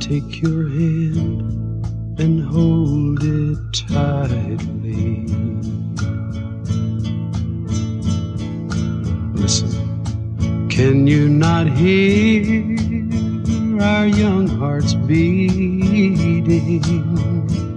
take your hand and hold it tightly. Listen, can you not hear our young hearts beating?